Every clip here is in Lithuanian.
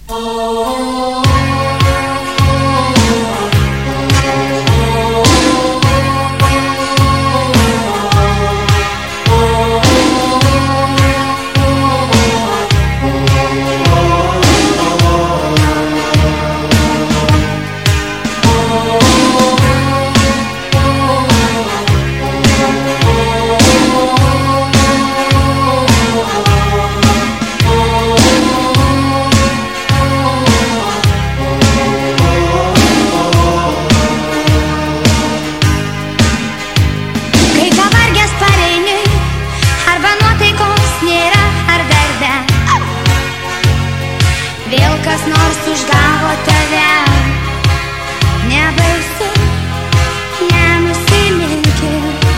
Kas nors užgavo tave, nebaisu, nenusiminki,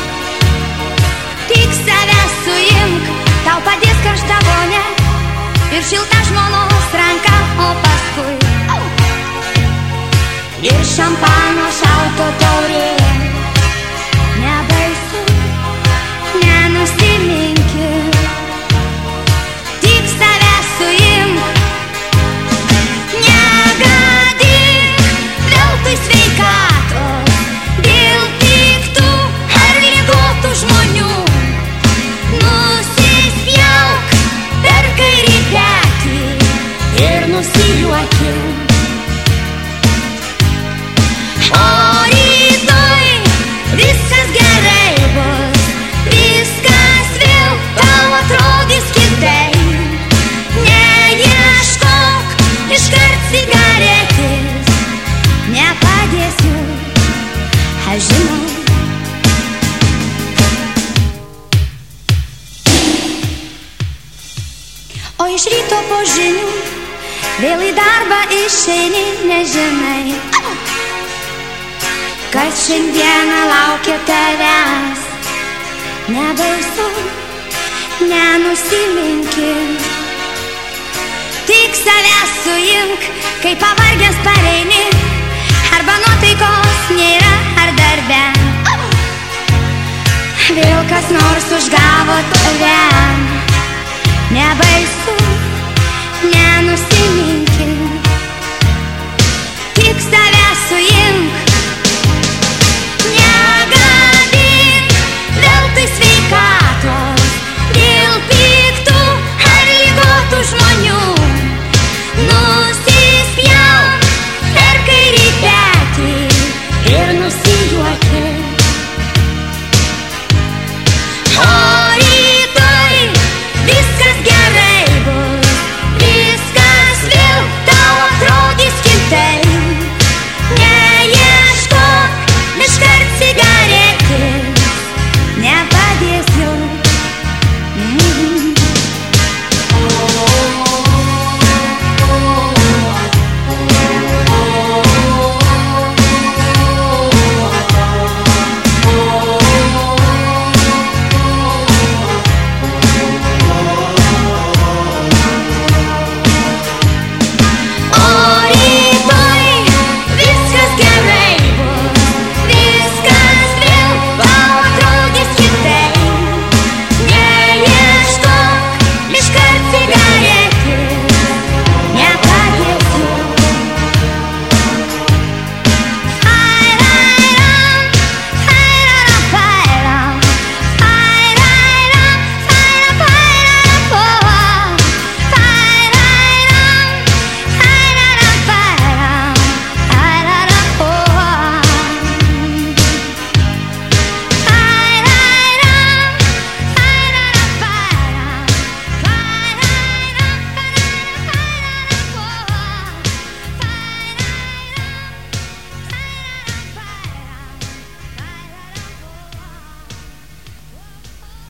tik save suimk, tau padės karšta vonia ir šilta žmonos ranka, o paskui ir šampano šalto taurė. Nebaisu, nenusiminki, tik save suimk. Sveikatos dėl piktų ar ligotų žmonių, nusispjauk per kairį petį ir nusijuokink. O rytoj viskas gerai bus, viskas vėl tau atrodys kitaip. Neieškok iškart cigaretės, nepadėsiu, aš žinau. O iš ryto po žinių vėl į darbą išeini, nežinai, kad šiandieną laukia tavęs. Nebaisu, nenusiminki, tik save suimk, kai pavargęs pareini, arba nuotaikos nėra, ar darbe vėl kas nors užgavo tave. Nebaisu,